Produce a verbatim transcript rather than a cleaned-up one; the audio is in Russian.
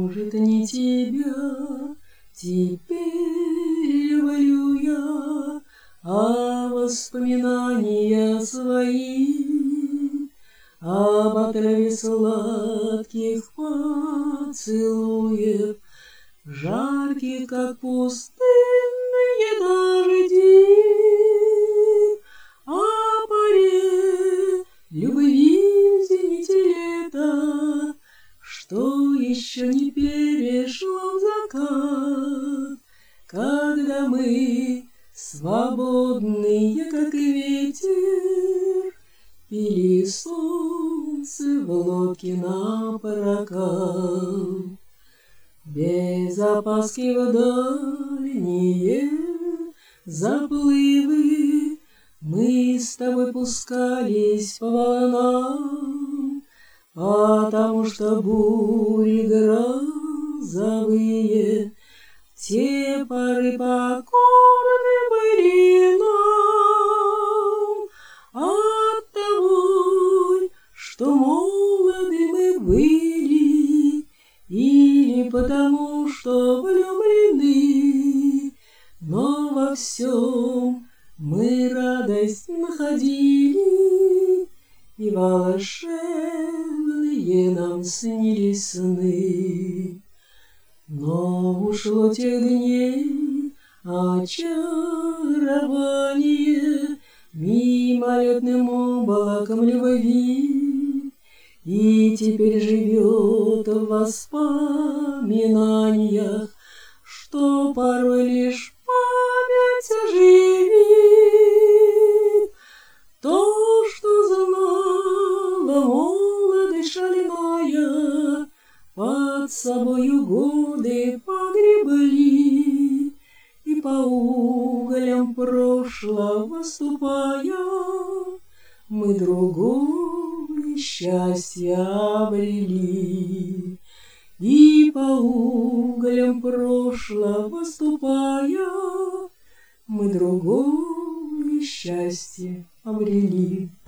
Может, не тебя теперь люблю я, а воспоминания свои об отраве сладких поцелуев, жарких, как пустынные дожди, о поре любви в зените лета, что еще не перешло в закат, когда мы, свободные, как ветер, пили солнце в лодке напрокат. Без опаски в дальние заплывы мы с тобой пускались по волнам, потому что бури грозовые в те поры покорны были нам. Оттого, что молоды мы были, или потому, что влюблены, но во всем мы радость находили, и волшебные нам снились сны. Но ушло тех дней очарование мимолетным облаком любви, и теперь живет в воспоминаниях, что порой лишь память оживит. То, что знала молодость шальная, под собою годы погребли, и по углям прошлого ступая, мы другое счастье обрели. И по углям прошлого ступая, мы другое счастье обрели.